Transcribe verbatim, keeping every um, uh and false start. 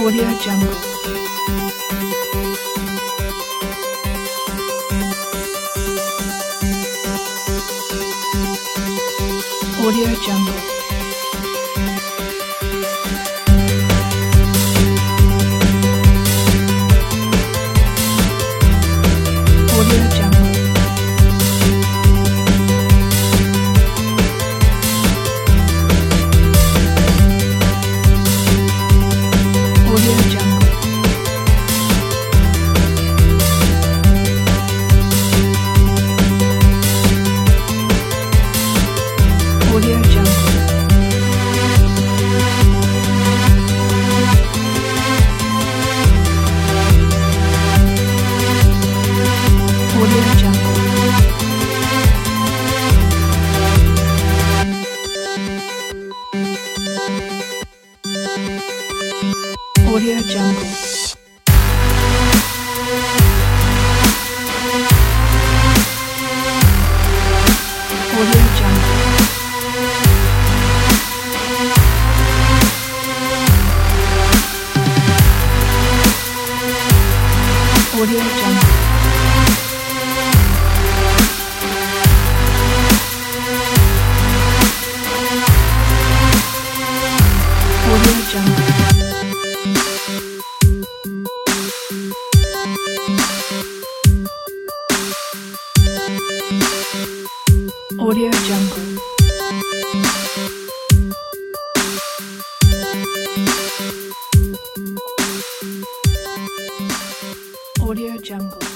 Audio Jungle. Audio Jungle. Audio Jungle. Audio Jungle. Audio Jungle. Audio Jungle. Audio Jungle. Audio Jungle. Audio Jungle. Audio Jungle. Audio Jungle. Audio Jungle.